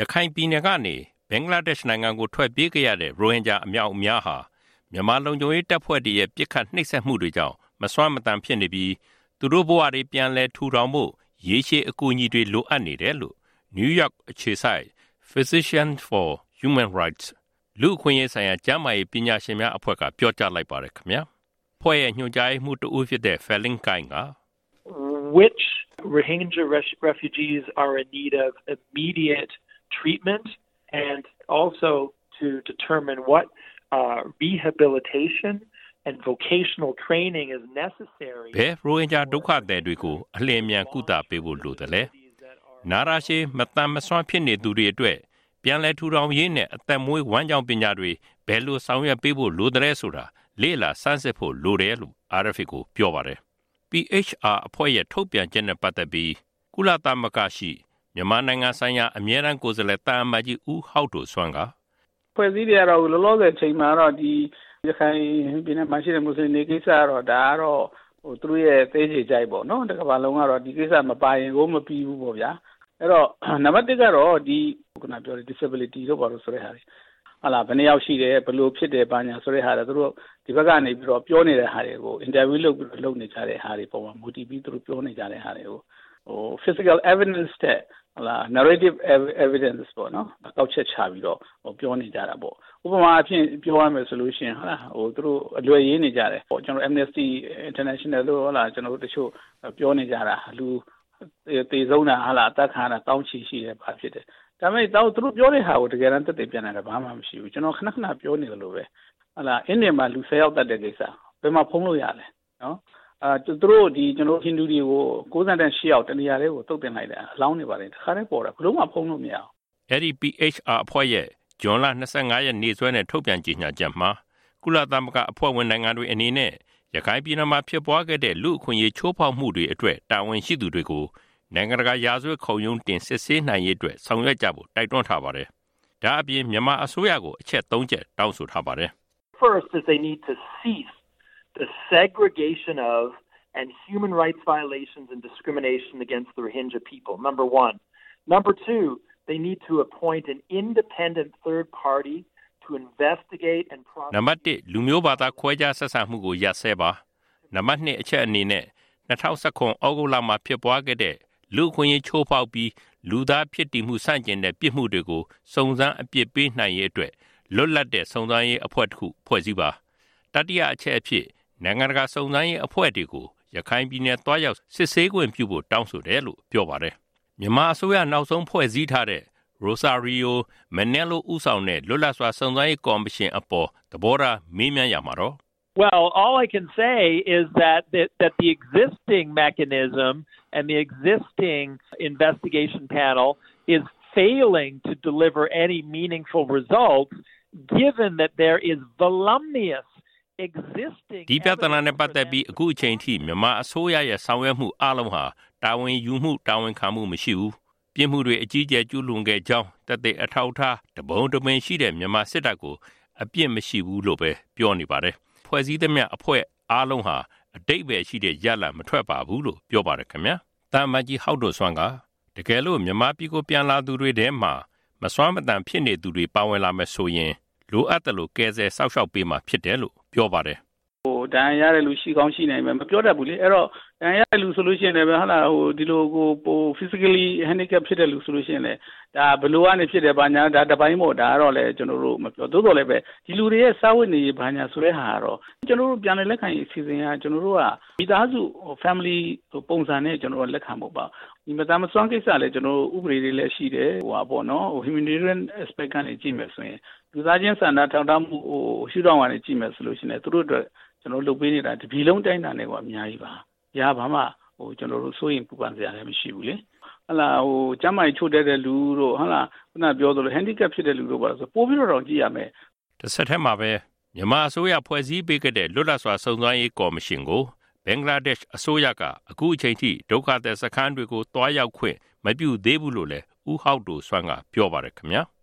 ခိုင်ပြည်နယ်ကနေဘင်္ဂလားဒေ့ရှ်နိုင်ငံကိုထွက်ပြေးခဲ့ရတဲ့ရိုဟင်ဂျာအများအပြားဟာမြန်မာလုံခြုံရေးတပ်ဖွဲ့တွေရဲ့ပြစ်ခတ်နှိပ်စက်မှုတွေကြောင့်မစွမ်းမတမ်းဖြစ်နေပြီးသူတို့ဘဝတွေပြန်လည်ထူထောင်ဖို့ရေရှည်အကူအညီတွေလိုအပ်နေတယ်လို့ New York အခြေစိုက် Physicians for Human Rights လူ့အခွင့်အရေးဆိုင်ရာကျန်းမာရေးပညာရှင်များအဖွဲ့ကပြောကြားလိုက်ပါတယ်ခင်ဗျာ။ဖွဲ့ရဲ့ညွှန်ကြားရေးမှူးတဦးဖြစ်တဲ့ Felin Kain က Which Rohingya refugees are in need of immediate treatment and also to determine what rehabilitation and vocational training is necessary. ဘယ်ရိုဟင်ဂျာဒုက္ခသည်တွေကိုအလျင်မြန်ကုသပေးဖို့လိုတယ်လဲ။နာရာရှည်မတမ်းမစွမ်းဖြစ်နေသူတွေအတွက်ပြန်လည်ထူထောင်ရေးနဲ့အသက်မွေးဝမ်းကြောင်းပညာတွေဘယ်လိုဆောင်ရွက်ပေးဖို့လိုတယ်ဆိုတာလေ့လာစမ်းစစ်ဖို့လိုတယ်လို့ RFA ကိုပြောပါတယ်။ PHR အဖွဲ့ရဲ့ထုတ်ပြန်ချက်နဲ့ပတ်သက်ပြီးကုလသမဂ္ဂရှိမြန်မာနိုင်ငံဆိုင်ရာအမြဲတမ်းကိုယ်စားလှယ်တာအမတ်ကြီးဦးဟောက်ဒိုဆွမ်းကဖွဲ့စည်းရတော့လောလောဆယ်ချိန်မှာတော့ဒီရခိုင်ပြည်နယ်မှာရှိတဲ့မွတ်စလင်တွေကိစ္စကတော့ဒါကတော့သူတို့ရဲ့သေးချေကြိုက်ပေါ့နော်တကဘာလုံးကတော့ဒီကိစ္စမပါရင်ကိုမပြီးဘူးပေါ့ဗျာအဲ့တော့နံပါတ်1ကတော့ဒီခုနပြောတဲ့ disability တို့ပါလို့ဆိုတဲ့ဟာတွေဟာလားဘယ်နှယောက်ရှိတယ်ဘယ်လိုဖြစ်တယ်ဘာညာဆိုတဲ့ဟာတွေသူတို့ဒီဘက်ကနေပြီးတော့ပြောနေတဲ့ဟာတွေကို interview လုပ်နေကြတဲ့ဟာတွေပုံမှာ motive ပြီးသူတို့ပြောနေကြတဲ့ဟာတွေကိုphysical evidence တဲ့ဟုတ်လား narrative evidence ပေါ့နော်အကောက်ချက်ချပြီးတော့ပြောနေကြတာပေါ့ဥပမာအဖြစ်ပြောရမယ်ဆိုလို့ရှိရင်ဟုတ်လားသူတို့အလွယ်ရေးနေကြတယ်ပေါ့ကျွန်တော် Amnesty International လို့ဟုတ်လားကျွန်တော်တို့တချို့ပြောနေကြတာလူတေဆုံးတာဟုတ်လားအသက်ခံတာတောင်းချီရှိတယ်ဘာဖြစ်တယ်ဒါပေမဲ့သူတို့ပြောတဲ့ဟာကိုတကယ်တမ်းတက်တယ်ပြန်တယ်ဘာမှမရှိဘူးကျွန်တော်ခဏခဏပြောနေတယ်လို့ပဲဟုတ်လားအင်းနေမှာလူ10ယောက်တက်တဲ့ကိစ္စဘယ်မှာဖုံးလို့ရလဲနော်သူတို့ဒီကျွန်တော်ဟိန္ဒူတွေကို68ယောက်တနေရာလေးကိုတုတ်တင်လိုက်တယ်အလောင်းနေပါတယ်တခါတည်းပေါ်တာဘလို့မှဖုံးလို့မရအောင်အဲ့ဒီ PHR အဖွဲ့ရဲ့ဇွန်လ25ရက်နေ့စွဲနဲ့ထုတ်ပြန်ကြေညာချက်မှာကုလသမဂ္ဂအဖွဲ့ဝင်နိုင်ငံတွေအနေနဲ့ရခိုင်ပြည်နယ်မှာဖြစ်ပွားခဲ့တဲ့လူ့အခွင့်အရေးချိုးဖောက်မှုတွေအတွက်တာဝန်ရှိသူတွေကိုနိုင်ငံတကာရာဇဝတ်ခုံရုံးတင်စစ်ဆေးနိုင်ရေးအတွက်ဆောင်ရွက်ကြဖို့တိုက်တွန်းထားပါတယ်။ဒါအပြင်မြန်မာအစိုးရကိုအချက်3ချက်တောင်းဆိုထားပါတယ်။ First is they need to cease the segregation of and human rights violations and discrimination against the Rohingya people, number one. Number two, they need to appoint an independent third party to investigate and prosecute. နံပါတ်1လူမျိုးဘာသာခွဲခြားဆက်ဆံမှုကိုရပ်စဲပါ။နံပါတ်2အချက်အနေနဲ့2019ဩဂုတ်လမှာဖြစ်ပွားခဲ့တဲ့လူခွင့်ရေးချိုးဖောက်ပြီးလူသားဖြစ်တည်မှုစန့်ကျင်တဲ့ပြစ်မှုတွေကိုစုံစမ်းအပြစ်ပေးနိုင်ရေးအတွက်လွတ်လပ်တဲ့စုံစမ်းရေးအဖွဲ့တစ်ခုဖွဲ့စည်းပါ။တတိယအချက်အဖြစ်နိုင်ငံတကာစုံစမ်းရေးအဖွဲ့တွေကိုရခိုင်ပြည်နယ်တွားရောက်စစ်ဆေးခွင့်ပြုဖို့တောင်းဆိုတယ်လို့ပြောပါတယ်။မြန်မာအစိုးရနောက်ဆုံးဖွဲ့စည်းထားတဲ့ Rosario Manello ဦးဆောင်တဲ့လွတ်လပ်စွာစုံစမ်းရေးကော်မရှင်အပေါ်သဘောထားမေးမြန်းရမှာတော့ Well, all I can say is that the existing mechanism and the existing investigation panel is failing to deliver any meaningful results given that there is voluminous existing ဒီပြဿနာနဲ့ပတ်သက်ပြီးအခုအချိန်ထိမြန်မာအစိုးရရဲ့ဆောင်ရွက်မှုအလုံးဟာတာဝန်ယူမှုတာဝန်ခံမှုမရှိဘူးပြစ်မှုတွေအကြီးအကျယ်ကျူးလွန်ခဲ့ကြောင်းတသက်အထောက်ထားတပုံတပင်ရှိတဲ့မြန်မာစစ်တပ်ကိုအပြစ်မရှိဘူးလို့ပဲပြောနေပါတယ်ဖွဲ့စည်းသမျှအဖွဲ့အားလုံးဟာအတိတ်ပဲရှိတဲ့ရလဒ်မထွက်ပါဘူးလို့ပြောပါတယ်ခင်ဗျာတာမကြီးဟောက်တို့ဆွမ်းကတကယ်လို့မြန်မာပြည်ကိုပြန်လာသူတွေထဲမှာမစွမ်းမတမ်းဖြစ်နေသူတွေပါဝင်လာမယ်ဆိုရင်လိုအပ်တယ်လို့ကဲဆယ်ဆောက်ရှောက်ပေးမှဖြစ်တယ်လို့ပြောပါတယ်ဒဏ်ရာရတဲ့လူရှိကောင်းရှိနိုင်မယ်မပြောတတ်ဘူးလေအဲ့တော့ဒဏ်ရာရတဲ့လူဆိုလို့ရှိရင်လည်းဟာလာဒီလိုကို physically handicap ဖြစ်တဲ့လူဆိုလို့ရှိရင်လည်းဒါဘလို့ကနေဖြစ်တယ်ဘာညာဒါတပိုင်းပေါ့ဒါကတော့လည်းကျွန်တော်တို့မပြောသို့တော်လည်းပဲဒီလူတွေရဲ့စာဝတ်နေရေးဘာညာဆိုတဲ့ဟာကတော့ကျွန်တော်တို့ပြန်လည်လက်ခံရေးအစီအစဉ်ကကျွန်တော်တို့ကမိသားစု family ပုံစံနဲ့ကျွန်တော်တို့လက်ခံဖို့ပါဒီမသားမစွမ်းကိစ္စလည်းကျွန်တော်တို့ဥပဒေတွေလည်းရှိတယ်ဟိုပါပေါ့နော် humanitarian aspect ကနေကြည့်မယ်ဆိုရင်လူသားချင်းစာနာထောက်ထားမှုရှုထောင့်ကနေကြည့်မယ်ဆိုလို့ရှိရင်သူတို့အတွက်ကျွန်တော်လုပ်ပေးနေတာတပြည်လုံးတိုင်းတာနဲ့ကအများကြီးပါ။ရာဘာမှကျွန်တော်တို့စိုးရင်ပူပန်စရာလည်းမရှိဘူးလေ။ဟလာကျမ်းမာရေးချို့တဲ့လူတို့ဟလာခုနပြောသလို handicap ဖြစ်တဲ့လူတို့ပါဆိုပို့ပြီးတော့ကြည့်ရမယ်။တစ်ဆက်တည်းမှာပဲမြန်မာအစိုးရဖွဲ့စည်းပေးခဲ့တဲ့လွတ်လပ်စွာစုံစမ်းရေးကော်မရှင်ကိုဘင်္ဂလားဒေ့ရှ်အစိုးရကအခုအချိန်ထိဒုက္ခသည်စခန်းတွေကိုတွားရောက်ခွင့်မပြုသေးဘူးလို့လည်းဦးဟောက်ဒိုဆွမ်းကပြောပါတယ်ခင်ဗျာ။